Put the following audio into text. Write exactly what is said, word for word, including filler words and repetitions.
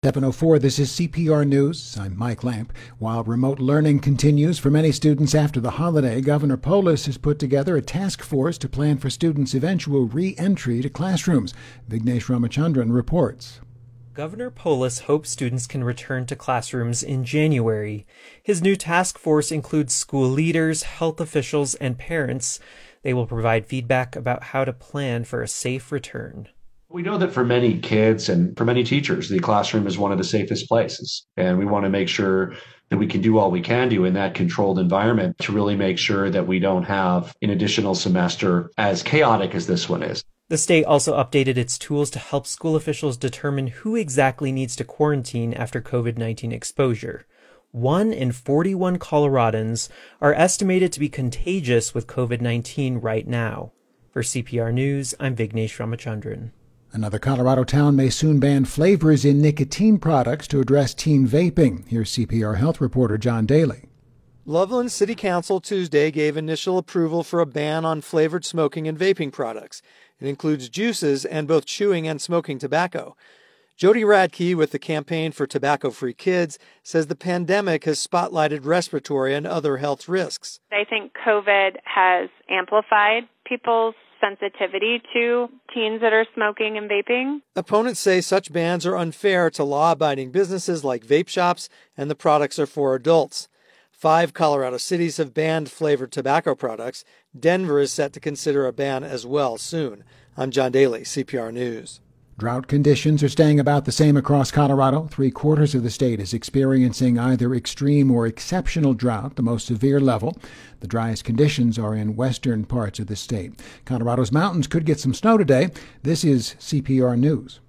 seven oh four, this is C P R News. I'm Mike Lamp. While remote learning continues for many students after the holiday, Governor Polis has put together a task force to plan for students' eventual re-entry to classrooms. Vignesh Ramachandran reports. Governor Polis hopes students can return to classrooms in January. His new task force includes school leaders, health officials, and parents. They will provide feedback about how to plan for a safe return. We know that for many kids and for many teachers, the classroom is one of the safest places. And we want to make sure that we can do all we can do in that controlled environment to really make sure that we don't have an additional semester as chaotic as this one is. The state also updated its tools to help school officials determine who exactly needs to quarantine after covid nineteen exposure. One in forty-one Coloradans are estimated to be contagious with covid nineteen right now. For C P R News, I'm Vignesh Ramachandran. Another Colorado town may soon ban flavors in nicotine products to address teen vaping. Here's C P R Health reporter John Daly. Loveland City Council Tuesday gave initial approval for a ban on flavored smoking and vaping products. It includes juices and both chewing and smoking tobacco. Jody Radke with the Campaign for Tobacco-Free Kids says the pandemic has spotlighted respiratory and other health risks. I think COVID has amplified people's sensitivity to teens that are smoking and vaping. Opponents say such bans are unfair to law-abiding businesses like vape shops, and the products are for adults. Five Colorado cities have banned flavored tobacco products. Denver is set to consider a ban as well soon. I'm John Daly, C P R News. Drought conditions are staying about the same across Colorado. Three quarters of the state is experiencing either extreme or exceptional drought, the most severe level. The driest conditions are in western parts of the state. Colorado's mountains could get some snow today. This is C P R News.